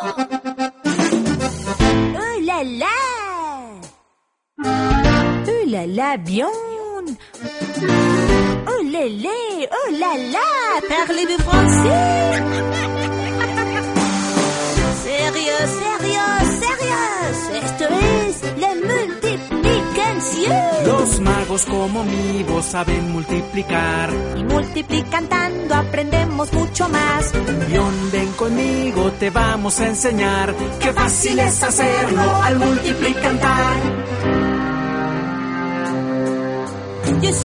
Oh là là! Oh là là, bien! Oh lélé! Oh là là! Parlez-vous français? Sérieux, sérieux, sérieux! Esto es la multiplicación. Los magos como mi voz saben multiplicar. Y multiplicando aprendemos mucho más. Bion, ven conmigo, te vamos a enseñar. Qué fácil es hacerlo al multiplicar.